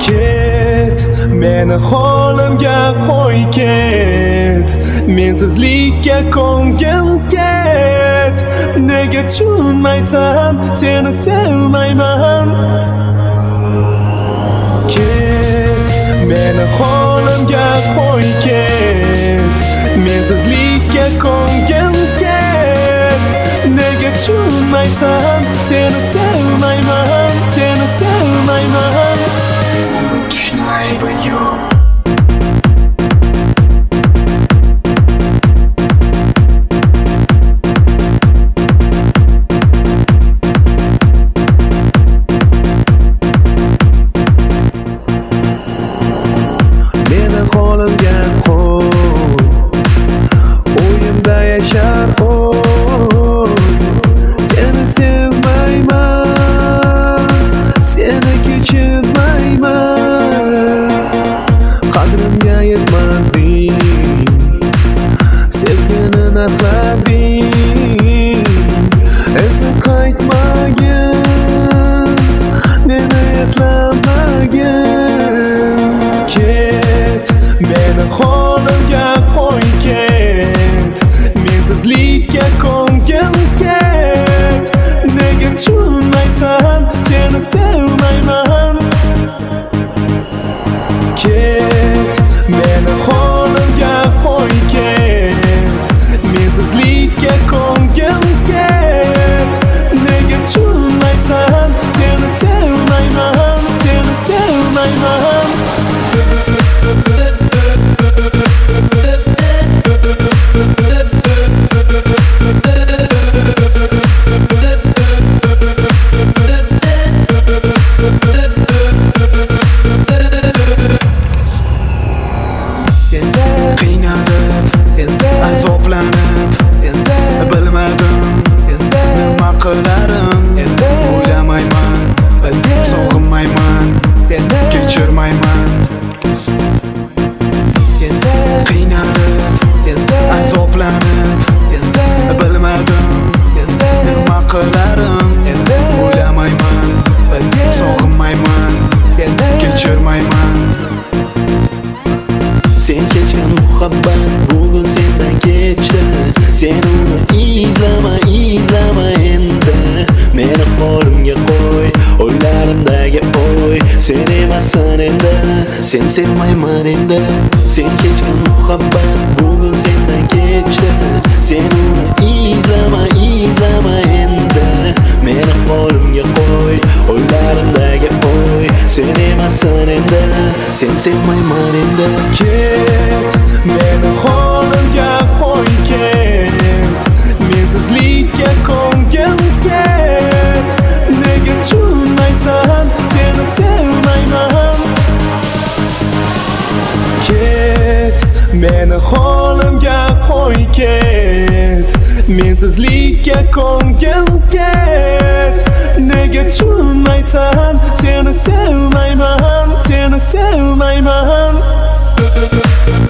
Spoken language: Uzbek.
Ket, meni holimga qo'y ket, mensizlikka ko'ngim ket. Nega tushunmaysan, seni sevmayman. Ket, meni holimga qo'y ket, mensizlikka ko'ngim ket. Nega tushunmaysan, seni sevmayman, seni sevmayman. Tushni aybi yo'q. Meni holimga qo'y, o'yimda yashar o'y. Seni sevmayman, seni kechirmayman. Qadrimga yetmading, sevgini narxlading. Endi qaytmagin, meni eslamagin. Ket, meni holimga qo'y ket, mensizlikka ko'ngim ket. Nega tushunmaysan, seni sevmayman. Ket, meni holimga qo'y ket, mensizlikka ko'ngim ket. Nega tushunmaysan, seni sevmayman, seni sevmayman. Qiynalib, azoblanib, bilmadim nima qilarim. O'ylamayman, sog'inmayman, kechirmayman. Qiynalib, azoblanib, bilmadim nima qilarim. O'ylamayman, sog'inmayman, kechirmayman. Sen kechgan muhabbat bugun sendan kechdi. Sen uni izlama endi. Meni holimga qo'y, o'ylarimdagi o'y. Sen emassan endi, sen sevmayman endi. Sen kechgan muhabbat bugun sendan kechdi. Sen uni izlama endi. Meni holimga qo'y, o'ylarimdagi o'y. Sen emassan endi, sen sevmayman endi. Ket, meni holimga qo'y ket, mensizlikka ko'ngim ket. Nega tushunmaysan, seni sevmayman. Ket, meni holimga qo'y ket, mensizlikka ko'ngim ket. Nega tushunmaysan, seni sevmayman, seni sevmayman.